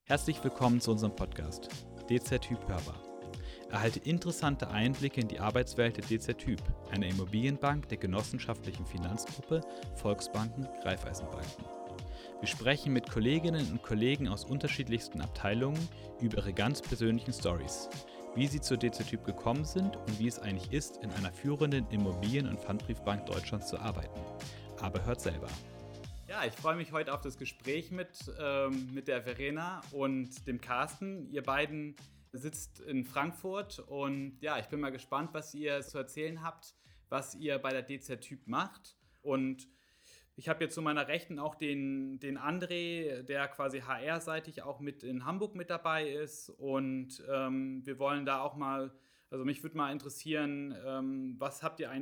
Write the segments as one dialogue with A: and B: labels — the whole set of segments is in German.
A: Herzlich willkommen zu unserem Podcast DZ Typ hörbar. Erhalte interessante Einblicke in die Arbeitswelt der DZ Typ, einer Immobilienbank der genossenschaftlichen Finanzgruppe Volksbanken Raiffeisenbanken. Wir sprechen mit Kolleginnen und Kollegen aus unterschiedlichsten Abteilungen über ihre ganz persönlichen Stories, wie sie zur DZ Typ gekommen sind und wie es eigentlich ist, in einer führenden Immobilien- und Pfandbriefbank Deutschlands zu arbeiten. Aber hört selber. Ja, ich freue mich heute auf das Gespräch mit der Verena und dem Carsten. Ihr beiden sitzt in Frankfurt und ja, ich bin mal gespannt, was ihr zu erzählen habt, was ihr bei der DZ Typ macht. Und ich habe jetzt zu meiner Rechten auch den André, der quasi HR-seitig auch mit in Hamburg mit dabei ist. Und wir wollen da auch mal, also mich würde mal interessieren, was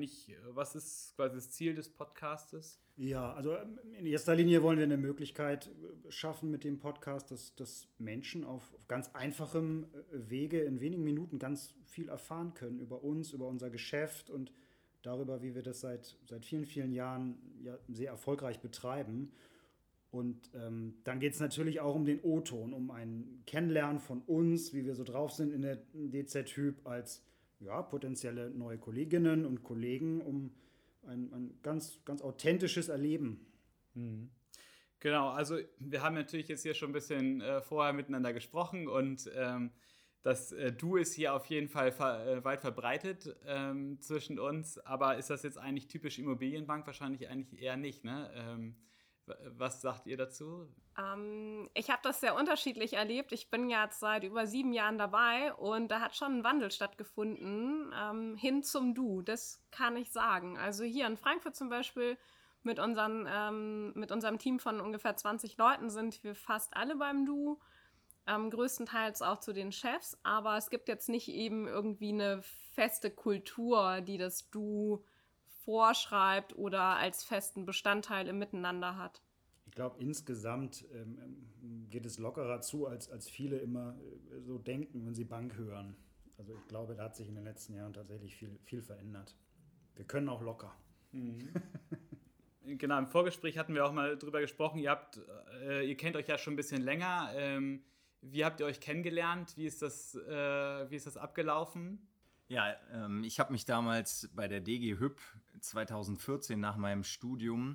A: ist quasi das Ziel des Podcastes?
B: Ja, also in erster Linie wollen wir eine Möglichkeit schaffen mit dem Podcast, dass Menschen auf ganz einfachem Wege in wenigen Minuten ganz viel erfahren können über uns, über unser Geschäft und darüber, wie wir das seit vielen, vielen Jahren ja sehr erfolgreich betreiben. Und dann geht es natürlich auch um den O-Ton, um ein Kennenlernen von uns, wie wir so drauf sind in der DZ Typ als ja, potenzielle neue Kolleginnen und Kollegen, um ein ganz, ganz authentisches Erleben.
A: Mhm. Genau, also wir haben natürlich jetzt hier schon ein bisschen vorher miteinander gesprochen und das Du ist hier auf jeden Fall weit verbreitet zwischen uns, aber ist das jetzt eigentlich typisch Immobilienbank? Wahrscheinlich eigentlich eher nicht, ne? Was sagt ihr dazu?
C: Ich habe das sehr unterschiedlich erlebt. Ich bin jetzt seit über 7 Jahren dabei und da hat schon ein Wandel stattgefunden hin zum Du. Das kann ich sagen. Also hier in Frankfurt zum Beispiel mit unserem Team von ungefähr 20 Leuten sind wir fast alle beim Du. Größtenteils auch zu den Chefs. Aber es gibt jetzt nicht eben irgendwie eine feste Kultur, die das Du vorschreibt oder als festen Bestandteil im Miteinander hat.
B: Ich glaube, insgesamt geht es lockerer zu, als viele immer so denken, wenn sie Bank hören. Also ich glaube, da hat sich in den letzten Jahren tatsächlich viel verändert. Wir können auch locker.
A: Mhm. Genau, im Vorgespräch hatten wir auch mal drüber gesprochen. Ihr kennt euch ja schon ein bisschen länger. Wie habt ihr euch kennengelernt? Wie ist das abgelaufen?
D: Ja, ich habe mich damals bei der DG Hüb 2014 nach meinem Studium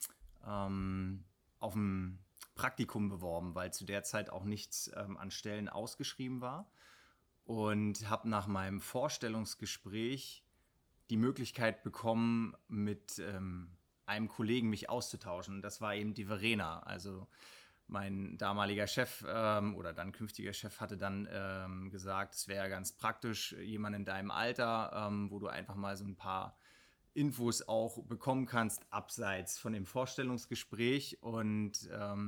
D: auf ein Praktikum beworben, weil zu der Zeit auch nichts an Stellen ausgeschrieben war. Und habe nach meinem Vorstellungsgespräch die Möglichkeit bekommen, mit einem Kollegen mich auszutauschen. Das war eben die Verena, also mein damaliger Chef oder dann künftiger Chef hatte dann gesagt, es wäre ganz praktisch, jemand in deinem Alter, wo du einfach mal so ein paar Infos auch bekommen kannst, abseits von dem Vorstellungsgespräch. Und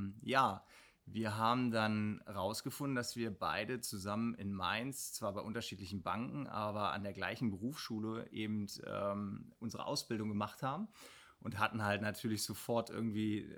D: wir haben dann rausgefunden, dass wir beide zusammen in Mainz, zwar bei unterschiedlichen Banken, aber an der gleichen Berufsschule eben unsere Ausbildung gemacht haben. Und hatten halt natürlich sofort irgendwie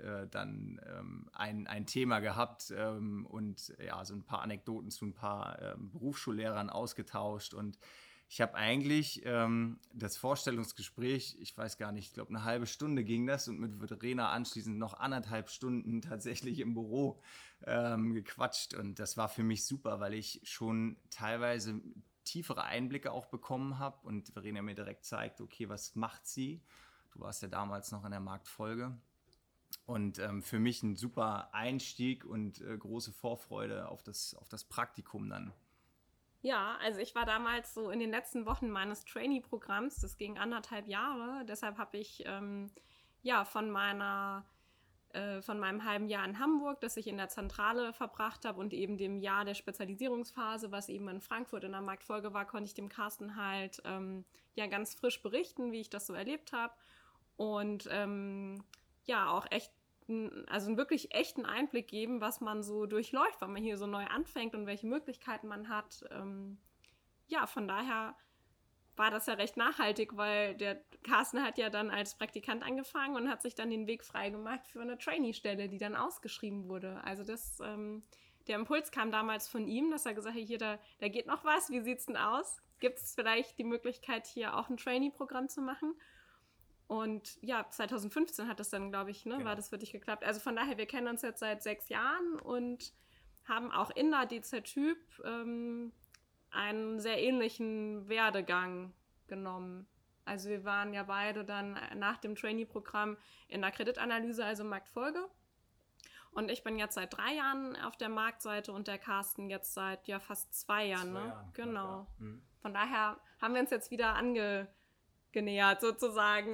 D: ein Thema gehabt und ja, so ein paar Anekdoten zu ein paar Berufsschullehrern ausgetauscht. Und ich habe eigentlich das Vorstellungsgespräch, ich weiß gar nicht, ich glaube eine halbe Stunde ging das und mit Verena anschließend noch 1,5 Stunden tatsächlich im Büro gequatscht. Und das war für mich super, weil ich schon teilweise tiefere Einblicke auch bekommen habe und Verena mir direkt zeigt, okay, was macht sie? Du warst ja damals noch in der Marktfolge. Und für mich ein super Einstieg und große Vorfreude auf das Praktikum dann.
C: Ja, also ich war damals so in den letzten Wochen meines Trainee-Programms. Das ging 1,5 Jahre. Deshalb habe ich von meinem halben Jahr in Hamburg, das ich in der Zentrale verbracht habe und eben dem Jahr der Spezialisierungsphase, was eben in Frankfurt in der Marktfolge war, konnte ich dem Carsten halt ganz frisch berichten, wie ich das so erlebt habe. Und auch echt einen wirklich echten Einblick geben, was man so durchläuft, wenn man hier so neu anfängt und welche Möglichkeiten man hat. Von daher war das ja recht nachhaltig, weil der Carsten hat ja dann als Praktikant angefangen und hat sich dann den Weg freigemacht für eine Trainee-Stelle, die dann ausgeschrieben wurde. Also der Impuls kam damals von ihm, dass er gesagt hat, hier, da geht noch was, wie sieht's denn aus? Gibt es vielleicht die Möglichkeit, hier auch ein Trainee-Programm zu machen? Und ja, 2015 hat das dann, glaube ich, war das für dich geklappt. Also von daher, wir kennen uns jetzt seit 6 Jahren und haben auch in der DZ-Typ einen sehr ähnlichen Werdegang genommen. Also wir waren ja beide dann nach dem Trainee-Programm in der Kreditanalyse, also Marktfolge. Und ich bin jetzt seit 3 Jahren auf der Marktseite und der Carsten jetzt seit fast 2 Jahren. Genau. Ja. Von daher haben wir uns jetzt wieder angenähert sozusagen.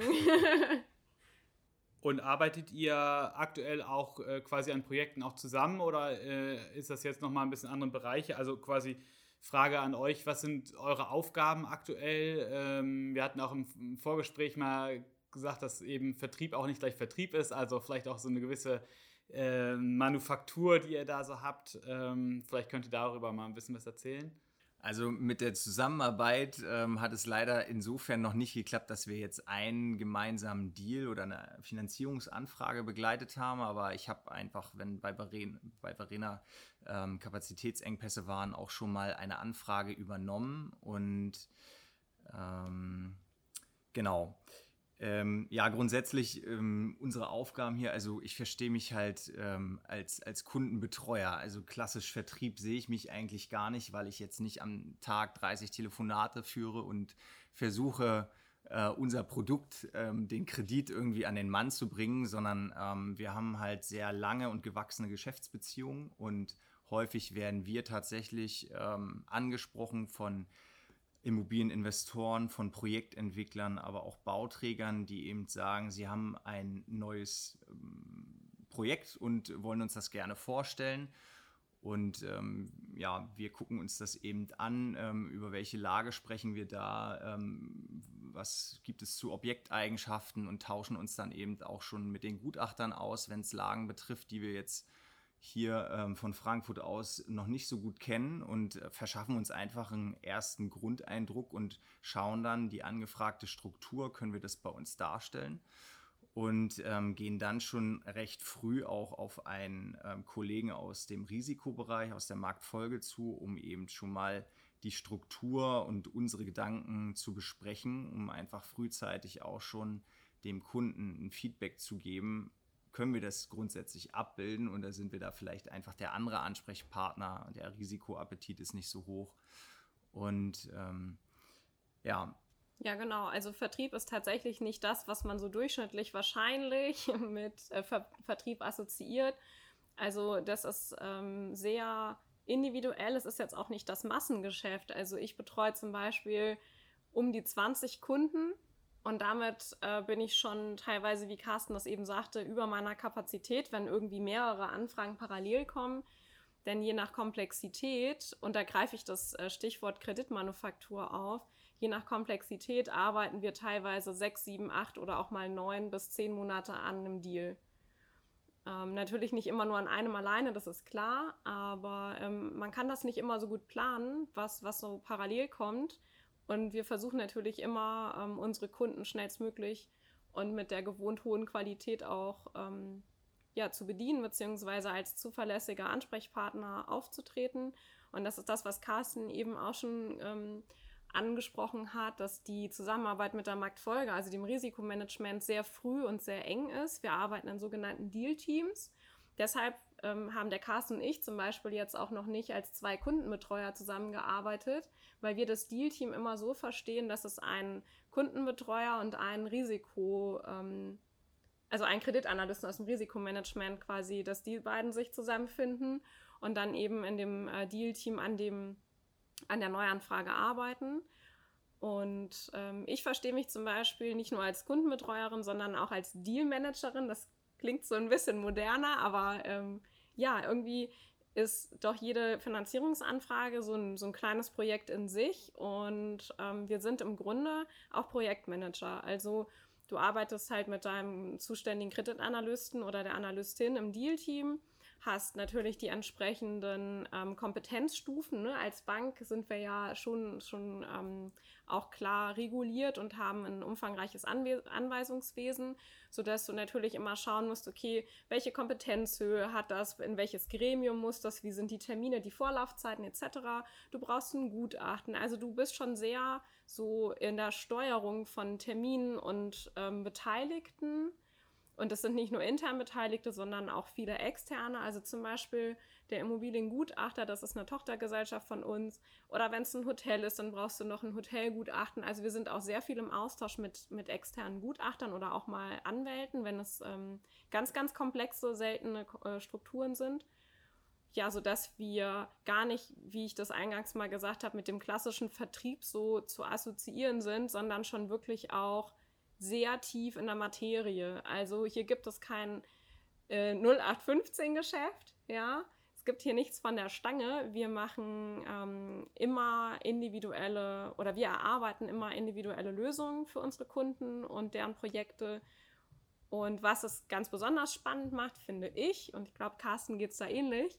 A: Und arbeitet ihr aktuell auch quasi an Projekten auch zusammen oder ist das jetzt nochmal ein bisschen andere Bereiche? Also quasi Frage an euch, was sind eure Aufgaben aktuell? Wir hatten auch im Vorgespräch mal gesagt, dass eben Vertrieb auch nicht gleich Vertrieb ist, also vielleicht auch so eine gewisse Manufaktur, die ihr da so habt. Vielleicht könnt ihr darüber mal ein bisschen was erzählen.
D: Also mit der Zusammenarbeit hat es leider insofern noch nicht geklappt, dass wir jetzt einen gemeinsamen Deal oder eine Finanzierungsanfrage begleitet haben, aber ich habe einfach, wenn bei Verena Kapazitätsengpässe waren, auch schon mal eine Anfrage übernommen und genau. Grundsätzlich unsere Aufgaben hier, also ich verstehe mich halt als Kundenbetreuer, also klassisch Vertrieb sehe ich mich eigentlich gar nicht, weil ich jetzt nicht am Tag 30 Telefonate führe und versuche, unser Produkt, den Kredit irgendwie an den Mann zu bringen, sondern wir haben halt sehr lange und gewachsene Geschäftsbeziehungen und häufig werden wir tatsächlich angesprochen von Immobilieninvestoren, von Projektentwicklern, aber auch Bauträgern, die eben sagen, sie haben ein neues Projekt und wollen uns das gerne vorstellen. Und wir gucken uns das eben an, über welche Lage sprechen wir da, was gibt es zu Objekteigenschaften und tauschen uns dann eben auch schon mit den Gutachtern aus, wenn es Lagen betrifft, die wir jetzt hier von Frankfurt aus noch nicht so gut kennen und verschaffen uns einfach einen ersten Grundeindruck und schauen dann die angefragte Struktur, können wir das bei uns darstellen und gehen dann schon recht früh auch auf einen Kollegen aus dem Risikobereich, aus der Marktfolge zu, um eben schon mal die Struktur und unsere Gedanken zu besprechen, um einfach frühzeitig auch schon dem Kunden ein Feedback zu geben, können wir das grundsätzlich abbilden oder sind wir da vielleicht einfach der andere Ansprechpartner, der Risikoappetit ist nicht so hoch und
C: Ja, genau. Also Vertrieb ist tatsächlich nicht das, was man so durchschnittlich wahrscheinlich mit Vertrieb assoziiert. Also das ist sehr individuell. Es ist jetzt auch nicht das Massengeschäft. Also ich betreue zum Beispiel um die 20 Kunden. Und damit bin ich schon teilweise, wie Carsten das eben sagte, über meiner Kapazität, wenn irgendwie mehrere Anfragen parallel kommen. Denn je nach Komplexität, und da greife ich das Stichwort Kreditmanufaktur auf, je nach Komplexität arbeiten wir teilweise 6, 7, 8 oder auch mal 9 bis 10 Monate an einem Deal. Natürlich nicht immer nur an einem alleine, das ist klar, aber man kann das nicht immer so gut planen, was so parallel kommt. Und wir versuchen natürlich immer, unsere Kunden schnellstmöglich und mit der gewohnt hohen Qualität auch zu bedienen, beziehungsweise als zuverlässiger Ansprechpartner aufzutreten. Und das ist das, was Carsten eben auch schon angesprochen hat, dass die Zusammenarbeit mit der Marktfolge, also dem Risikomanagement, sehr früh und sehr eng ist. Wir arbeiten in sogenannten Deal-Teams. Deshalb haben der Carsten und ich zum Beispiel jetzt auch noch nicht als 2 Kundenbetreuer zusammengearbeitet, weil wir das Deal-Team immer so verstehen, dass es einen Kundenbetreuer und einen also einen Kreditanalysten aus dem Risikomanagement quasi, dass die beiden sich zusammenfinden und dann eben in dem Deal-Team an der Neuanfrage arbeiten. Und ich verstehe mich zum Beispiel nicht nur als Kundenbetreuerin, sondern auch als Deal-Managerin. Das klingt so ein bisschen moderner, aber irgendwie ist doch jede Finanzierungsanfrage so ein kleines Projekt in sich und wir sind im Grunde auch Projektmanager. Also du arbeitest halt mit deinem zuständigen Kreditanalysten oder der Analystin im Deal-Team, hast natürlich die entsprechenden Kompetenzstufen. Ne? Als Bank sind wir ja schon auch klar reguliert und haben ein umfangreiches Anweisungswesen, sodass du natürlich immer schauen musst, okay, welche Kompetenzhöhe hat das, in welches Gremium muss das, wie sind die Termine, die Vorlaufzeiten etc. Du brauchst ein Gutachten. Also du bist schon sehr so in der Steuerung von Terminen und Beteiligten. Und das sind nicht nur intern Beteiligte, sondern auch viele externe. Also zum Beispiel der Immobiliengutachter, das ist eine Tochtergesellschaft von uns. Oder wenn es ein Hotel ist, dann brauchst du noch ein Hotelgutachten. Also wir sind auch sehr viel im Austausch mit externen Gutachtern oder auch mal Anwälten, wenn es ganz, ganz komplexe, seltene Strukturen sind. Ja, sodass wir gar nicht, wie ich das eingangs mal gesagt habe, mit dem klassischen Vertrieb so zu assoziieren sind, sondern schon wirklich auch sehr tief in der Materie. Also hier gibt es kein 0815-Geschäft, ja. Es gibt hier nichts von der Stange. Wir machen immer individuelle oder wir erarbeiten immer individuelle Lösungen für unsere Kunden und deren Projekte. Und was es ganz besonders spannend macht, finde ich, und ich glaube, Carsten geht es da ähnlich,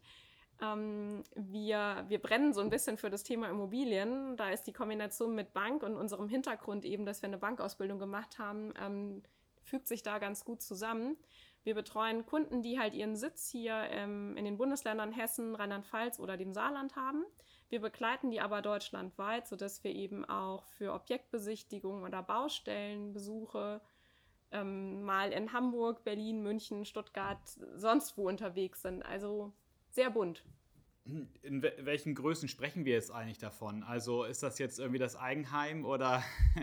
C: wir brennen so ein bisschen für das Thema Immobilien. Da ist die Kombination mit Bank und unserem Hintergrund eben, dass wir eine Bankausbildung gemacht haben, fügt sich da ganz gut zusammen. Wir betreuen Kunden, die halt ihren Sitz hier in den Bundesländern Hessen, Rheinland-Pfalz oder dem Saarland haben. Wir begleiten die aber deutschlandweit, sodass wir eben auch für Objektbesichtigungen oder Baustellenbesuche mal in Hamburg, Berlin, München, Stuttgart, sonst wo unterwegs sind. Also sehr bunt.
A: In welchen Größen sprechen wir jetzt eigentlich davon? Also ist das jetzt irgendwie das Eigenheim oder?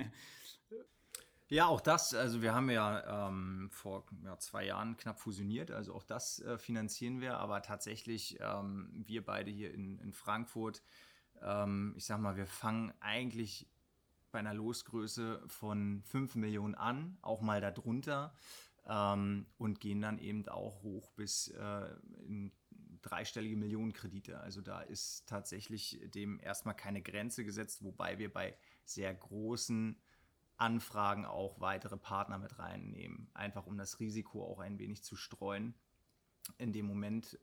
D: Ja, auch das. Also wir haben ja vor 2 Jahren knapp fusioniert. Also auch das finanzieren wir. Aber tatsächlich, wir beide hier in Frankfurt, ich sag mal, wir fangen eigentlich bei einer Losgröße von 5 Millionen an, auch mal darunter. Und gehen dann eben auch hoch bis in dreistellige Millionenkredite. Also da ist tatsächlich dem erstmal keine Grenze gesetzt, wobei wir bei sehr großen Anfragen auch weitere Partner mit reinnehmen, einfach um das Risiko auch ein wenig zu streuen in dem Moment.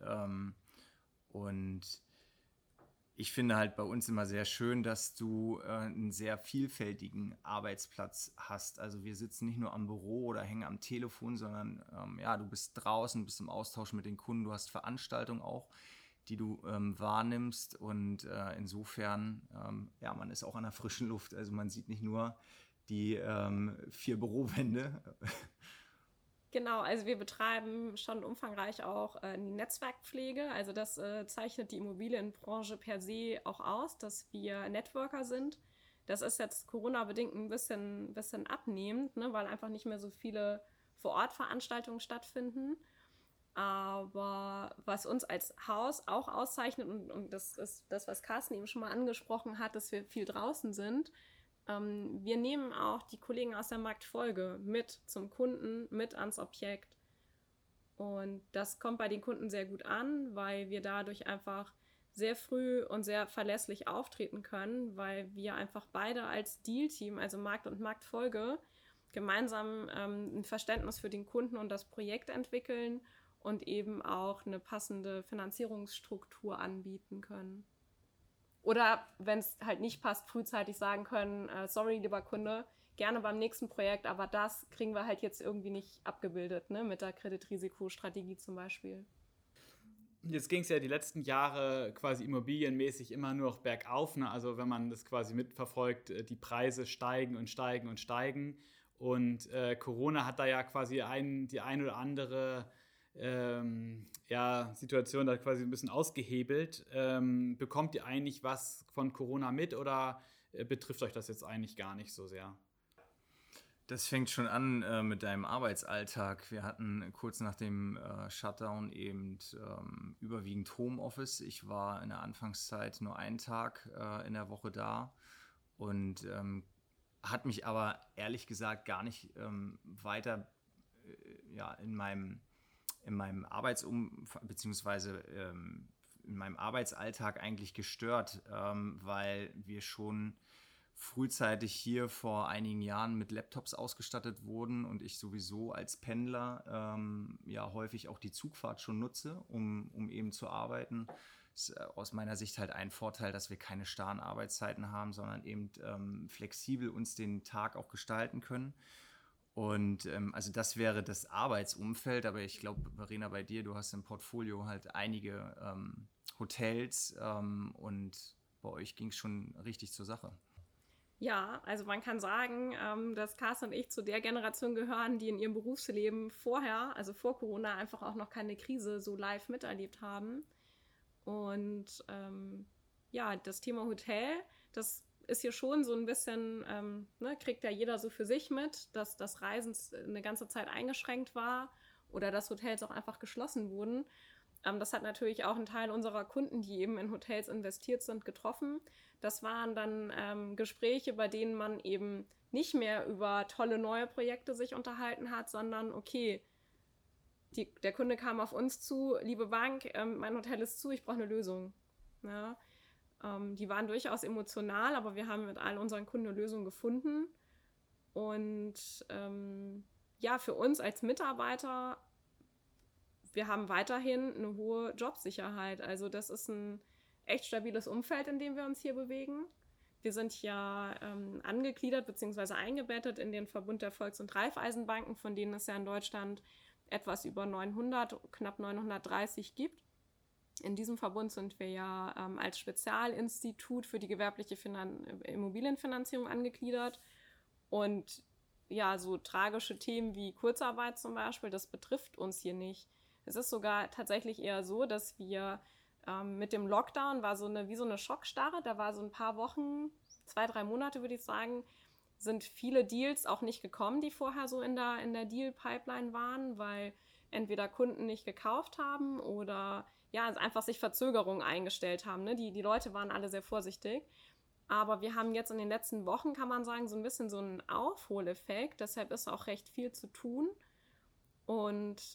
D: Und ich finde halt bei uns immer sehr schön, dass du einen sehr vielfältigen Arbeitsplatz hast. Also wir sitzen nicht nur am Büro oder hängen am Telefon, sondern du bist draußen, bist im Austausch mit den Kunden, du hast Veranstaltungen auch, die du wahrnimmst. Und insofern, man ist auch an der frischen Luft. Also man sieht nicht nur die 4 Bürowände.
C: Genau, also wir betreiben schon umfangreich auch die Netzwerkpflege. Also das zeichnet die Immobilienbranche per se auch aus, dass wir Networker sind. Das ist jetzt Corona-bedingt ein bisschen abnehmend, ne, weil einfach nicht mehr so viele Vor-Ort-Veranstaltungen stattfinden. Aber was uns als Haus auch auszeichnet, und das ist das, was Carsten eben schon mal angesprochen hat, dass wir viel draußen sind. Wir nehmen auch die Kollegen aus der Marktfolge mit zum Kunden, mit ans Objekt. Und das kommt bei den Kunden sehr gut an, weil wir dadurch einfach sehr früh und sehr verlässlich auftreten können, weil wir einfach beide als Deal-Team, also Markt und Marktfolge, gemeinsam ein Verständnis für den Kunden und das Projekt entwickeln und eben auch eine passende Finanzierungsstruktur anbieten können. Oder wenn es halt nicht passt, frühzeitig sagen können, sorry, lieber Kunde, gerne beim nächsten Projekt, aber das kriegen wir halt jetzt irgendwie nicht abgebildet, ne, mit der Kreditrisikostrategie zum Beispiel.
A: Jetzt ging es ja die letzten Jahre quasi immobilienmäßig immer nur noch bergauf, ne? Also wenn man das quasi mitverfolgt, die Preise steigen und steigen und steigen. Und Corona hat da ja quasi die ein oder andere Situation da quasi ein bisschen ausgehebelt. Bekommt ihr eigentlich was von Corona mit oder betrifft euch das jetzt eigentlich gar nicht so sehr?
D: Das fängt schon an mit deinem Arbeitsalltag. Wir hatten kurz nach dem Shutdown eben überwiegend Homeoffice. Ich war in der Anfangszeit nur einen Tag in der Woche da und hat mich aber ehrlich gesagt gar nicht weiter in meinem beziehungsweise in meinem Arbeitsalltag eigentlich gestört, weil wir schon frühzeitig hier vor einigen Jahren mit Laptops ausgestattet wurden und ich sowieso als Pendler häufig auch die Zugfahrt schon nutze, um eben zu arbeiten. Das ist aus meiner Sicht halt ein Vorteil, dass wir keine starren Arbeitszeiten haben, sondern eben flexibel uns den Tag auch gestalten können. Und also das wäre das Arbeitsumfeld, aber ich glaube, Verena, bei dir, du hast im Portfolio halt einige Hotels und bei euch ging es schon richtig zur Sache.
C: Ja, also man kann sagen, dass Carsten und ich zu der Generation gehören, die in ihrem Berufsleben vorher, also vor Corona, einfach auch noch keine Krise so live miterlebt haben. Und ja, das Thema Hotel, das ist hier schon so ein bisschen, kriegt ja jeder so für sich mit, dass das Reisen eine ganze Zeit eingeschränkt war oder dass Hotels auch einfach geschlossen wurden. Das hat natürlich auch einen Teil unserer Kunden, die eben in Hotels investiert sind, getroffen. Das waren dann Gespräche, bei denen man eben nicht mehr über tolle neue Projekte sich unterhalten hat, sondern okay, der Kunde kam auf uns zu, liebe Bank, mein Hotel ist zu, ich brauche eine Lösung. Ja, die waren durchaus emotional, aber wir haben mit all unseren Kunden eine Lösung gefunden. Und ja, für uns als Mitarbeiter, wir haben weiterhin eine hohe Jobsicherheit. Also das ist ein echt stabiles Umfeld, in dem wir uns hier bewegen. Wir sind ja angegliedert bzw. eingebettet in den Verbund der Volks- und Raiffeisenbanken, von denen es ja in Deutschland etwas über 900, knapp 930 gibt. In diesem Verbund sind wir ja als Spezialinstitut für die gewerbliche Immobilienfinanzierung angegliedert. Und ja, so tragische Themen wie Kurzarbeit zum Beispiel, das betrifft uns hier nicht. Es ist sogar tatsächlich eher so, dass wir mit dem Lockdown war wie so eine Schockstarre. Da war so ein paar Wochen, 2-3 Monate würde ich sagen, sind viele Deals auch nicht gekommen, die vorher so in der Deal-Pipeline waren, weil entweder Kunden nicht gekauft haben oder ja, einfach sich Verzögerungen eingestellt haben. Ne? Die Leute waren alle sehr vorsichtig. Aber wir haben jetzt in den letzten Wochen, kann man sagen, so ein bisschen so einen Aufholeffekt. Deshalb ist auch recht viel zu tun. Und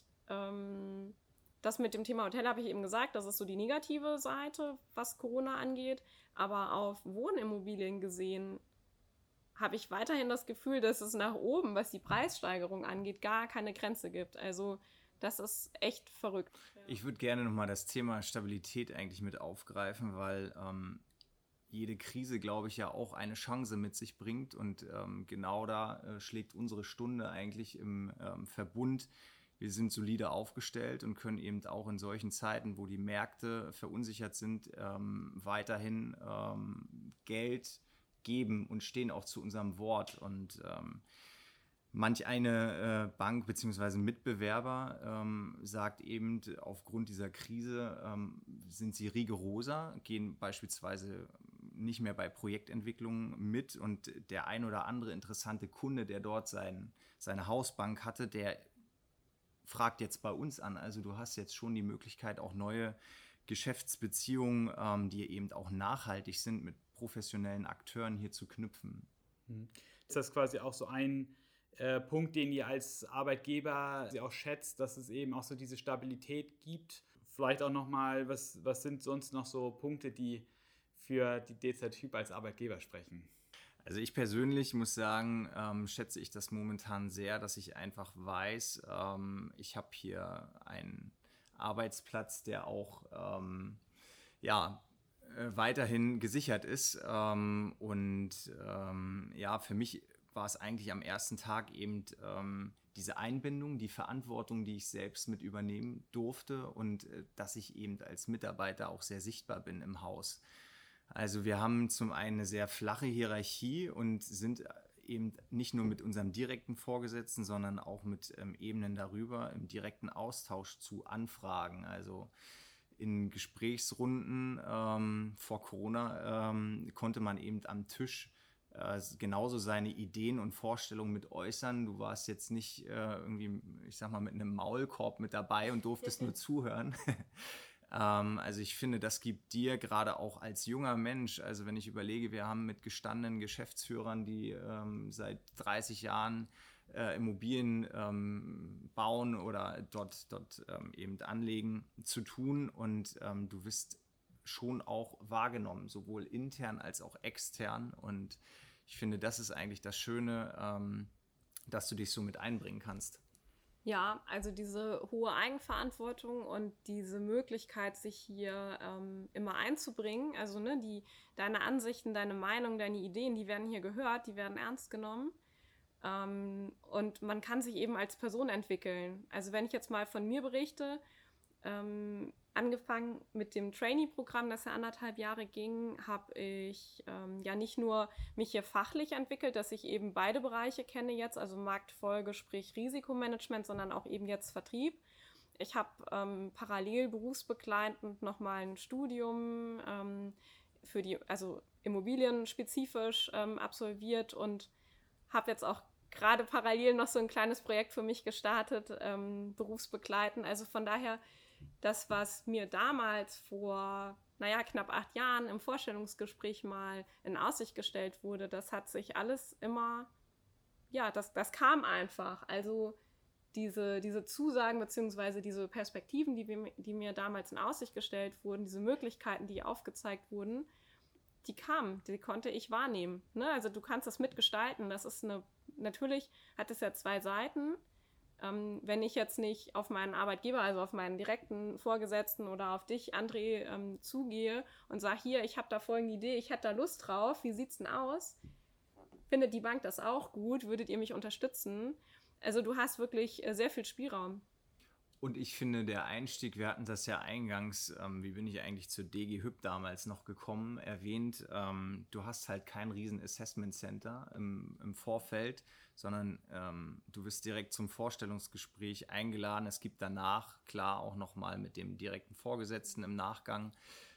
C: das mit dem Thema Hotel habe ich eben gesagt, das ist so die negative Seite, was Corona angeht. Aber auf Wohnimmobilien gesehen habe ich weiterhin das Gefühl, dass es nach oben, was die Preissteigerung angeht, gar keine Grenze gibt. Also das ist echt verrückt.
D: Ich würde gerne nochmal das Thema Stabilität eigentlich mit aufgreifen, weil jede Krise, glaube ich, ja auch eine Chance mit sich bringt. Und genau da schlägt unsere Stunde eigentlich im Verbund. Wir sind solide aufgestellt und können eben auch in solchen Zeiten, wo die Märkte verunsichert sind, weiterhin Geld geben und stehen auch zu unserem Wort. Und manch eine Bank bzw. Mitbewerber sagt eben, aufgrund dieser Krise sind sie rigoroser, gehen beispielsweise nicht mehr bei Projektentwicklungen mit. Und der ein oder andere interessante Kunde, der dort seine Hausbank hatte, der fragt jetzt bei uns an. Also du hast jetzt schon die Möglichkeit, auch neue Geschäftsbeziehungen, die eben auch nachhaltig sind, mit professionellen Akteuren hier zu knüpfen.
A: Ist das quasi auch so ein Punkt, den ihr als Arbeitgeber auch schätzt, dass es eben auch so diese Stabilität gibt? Vielleicht auch nochmal, was sind sonst noch so Punkte, die für die DZ Hyp als Arbeitgeber sprechen?
D: Also ich persönlich muss sagen, schätze ich das momentan sehr, dass ich einfach weiß, ich habe hier einen Arbeitsplatz, der auch weiterhin gesichert ist. Und für mich war es eigentlich am ersten Tag eben diese Einbindung, die Verantwortung, die ich selbst mit übernehmen durfte und dass ich eben als Mitarbeiter auch sehr sichtbar bin im Haus. Also wir haben zum einen eine sehr flache Hierarchie und sind eben nicht nur mit unserem direkten Vorgesetzten, sondern auch mit Ebenen darüber im direkten Austausch zu Anfragen. Also in Gesprächsrunden vor Corona konnte man eben am Tisch genauso seine Ideen und Vorstellungen mit äußern. Du warst jetzt nicht irgendwie, ich sag mal, mit einem Maulkorb mit dabei und durftest nur zuhören. Also ich finde, das gibt dir gerade auch als junger Mensch, also wenn ich überlege, wir haben mit gestandenen Geschäftsführern, die seit 30 Jahren Immobilien bauen oder dort eben anlegen, zu tun und du wirst schon auch wahrgenommen, sowohl intern als auch extern und ich finde, das ist eigentlich das Schöne, dass du dich so mit einbringen kannst.
C: Ja, also diese hohe Eigenverantwortung und diese Möglichkeit, sich hier immer einzubringen, also deine Ansichten, deine Meinung, deine Ideen, die werden hier gehört, die werden ernst genommen und man kann sich eben als Person entwickeln. Also wenn ich jetzt mal von mir berichte, angefangen mit dem Trainee-Programm, das ja 1,5 Jahre ging, habe ich nicht nur mich hier fachlich entwickelt, dass ich eben beide Bereiche kenne jetzt, also Marktfolge, sprich Risikomanagement, sondern auch eben jetzt Vertrieb. Ich habe parallel berufsbegleitend nochmal ein Studium also immobilienspezifisch absolviert und habe jetzt auch gerade parallel noch so ein kleines Projekt für mich gestartet, berufsbegleitend. Also von daher, das, was mir damals vor knapp 8 Jahren im Vorstellungsgespräch mal in Aussicht gestellt wurde, das hat sich alles immer, das kam einfach. Also diese Zusagen bzw. diese Perspektiven, die mir damals in Aussicht gestellt wurden, diese Möglichkeiten, die aufgezeigt wurden, die kamen, die konnte ich wahrnehmen. Ne? Also du kannst das mitgestalten. Das ist natürlich hat es ja 2 Seiten. Wenn ich jetzt nicht auf meinen Arbeitgeber, also auf meinen direkten Vorgesetzten oder auf dich, André, zugehe und sage, hier, ich habe da folgende Idee, ich hätte da Lust drauf, wie sieht's denn aus? Findet die Bank das auch gut? Würdet ihr mich unterstützen? Also du hast wirklich sehr viel Spielraum.
D: Und ich finde, der Einstieg, wir hatten das ja eingangs, wie bin ich eigentlich zur DG Hüb damals noch gekommen, erwähnt, du hast halt kein riesen Assessment Center im Vorfeld, sondern du wirst direkt zum Vorstellungsgespräch eingeladen. Es gibt danach, klar, auch nochmal mit dem direkten Vorgesetzten im Nachgang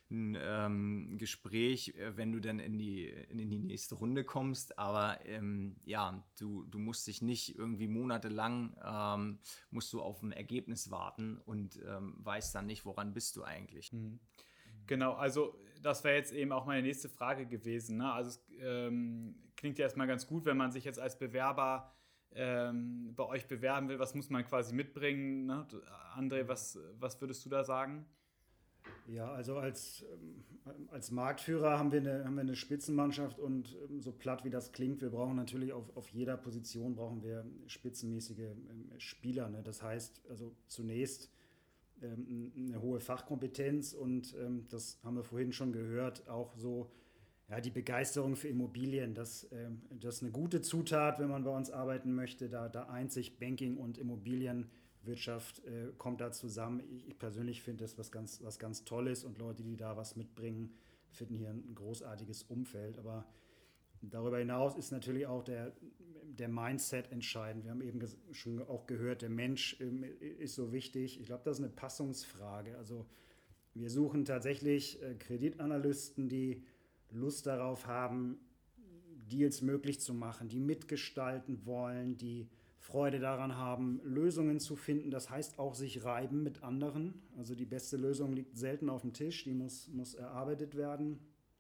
D: ein Gespräch, wenn du dann in die nächste Runde kommst, aber du musst dich nicht irgendwie monatelang musst du auf ein Ergebnis warten und weißt dann nicht, woran bist du eigentlich.
A: Genau, also das wäre jetzt eben auch meine nächste Frage gewesen, ne? Also es klingt ja erstmal ganz gut, wenn man sich jetzt als Bewerber bei euch bewerben will, was muss man quasi mitbringen, ne? André, was würdest du da sagen?
B: Ja, also als Marktführer haben wir eine Spitzenmannschaft und so platt wie das klingt, wir brauchen natürlich auf jeder Position brauchen wir spitzenmäßige Spieler. Ne? Das heißt also zunächst eine hohe Fachkompetenz und das haben wir vorhin schon gehört, auch so die Begeisterung für Immobilien, das ist eine gute Zutat, wenn man bei uns arbeiten möchte, da eint sich Banking und Immobilienwirtschaft kommt da zusammen. Ich persönlich finde das was ganz Tolles und Leute, die da was mitbringen, finden hier ein großartiges Umfeld. Aber darüber hinaus ist natürlich auch der Mindset entscheidend. Wir haben eben schon auch gehört, der Mensch ist so wichtig. Ich glaube, das ist eine Passungsfrage. Also wir suchen tatsächlich Kreditanalysten, die Lust darauf haben, Deals möglich zu machen, die mitgestalten wollen, die Freude daran haben, Lösungen zu finden. Das heißt auch sich reiben mit anderen. Also die beste Lösung liegt selten auf dem Tisch, die muss erarbeitet werden.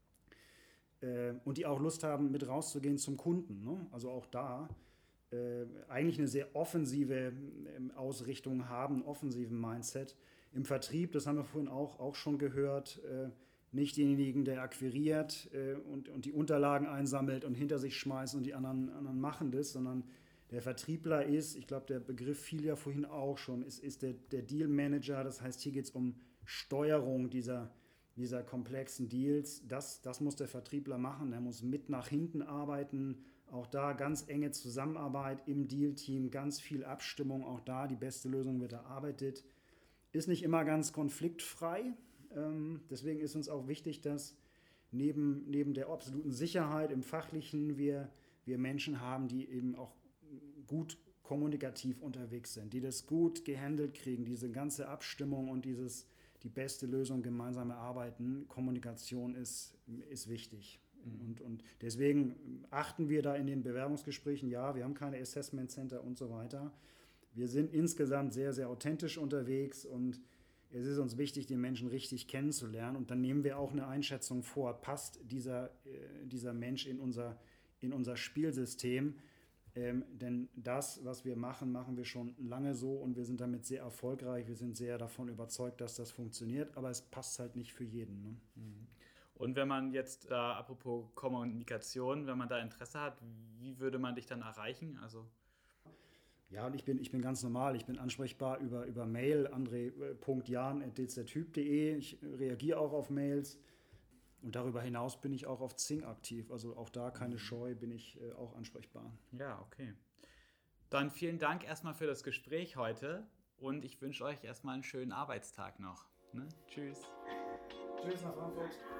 B: Und die auch Lust haben, mit rauszugehen zum Kunden. Ne? Also auch da eigentlich eine sehr offensive Ausrichtung haben, einen offensiven Mindset. Im Vertrieb, das haben wir vorhin auch schon gehört, nicht denjenigen, der akquiriert und die Unterlagen einsammelt und hinter sich schmeißt und die anderen machen das, sondern der Vertriebler ist, ich glaube, der Begriff fiel ja vorhin auch schon, ist der Deal-Manager. Das heißt, hier geht es um Steuerung dieser komplexen Deals. Das muss der Vertriebler machen. Er muss mit nach hinten arbeiten. Auch da ganz enge Zusammenarbeit im Deal-Team, ganz viel Abstimmung. Auch da die beste Lösung wird erarbeitet. Ist nicht immer ganz konfliktfrei. Deswegen ist uns auch wichtig, dass neben der absoluten Sicherheit im Fachlichen wir Menschen haben, die eben auch gut kommunikativ unterwegs sind, die das gut gehandelt kriegen, diese ganze Abstimmung und die beste Lösung gemeinsam erarbeiten. Kommunikation ist wichtig. Und deswegen achten wir da in den Bewerbungsgesprächen, wir haben keine Assessment Center und so weiter. Wir sind insgesamt sehr, sehr authentisch unterwegs und es ist uns wichtig, den Menschen richtig kennenzulernen. Und dann nehmen wir auch eine Einschätzung vor, passt dieser Mensch in unser Spielsystem. Denn das, was wir machen wir schon lange so und wir sind damit sehr erfolgreich. Wir sind sehr davon überzeugt, dass das funktioniert, aber es passt halt nicht für jeden. Ne?
A: Und wenn man jetzt, apropos Kommunikation, wenn man da Interesse hat, wie würde man dich dann erreichen? Also
B: ja, und ich bin ganz normal. Ich bin ansprechbar über Mail, andre.jan@dztyp.de. Ich reagiere auch auf Mails. Und darüber hinaus bin ich auch auf Xing aktiv. Also auch da keine Scheu, bin ich auch ansprechbar.
A: Ja, okay. Dann vielen Dank erstmal für das Gespräch heute und ich wünsche euch erstmal einen schönen Arbeitstag noch. Ne? Tschüss.
B: Tschüss nach Frankfurt.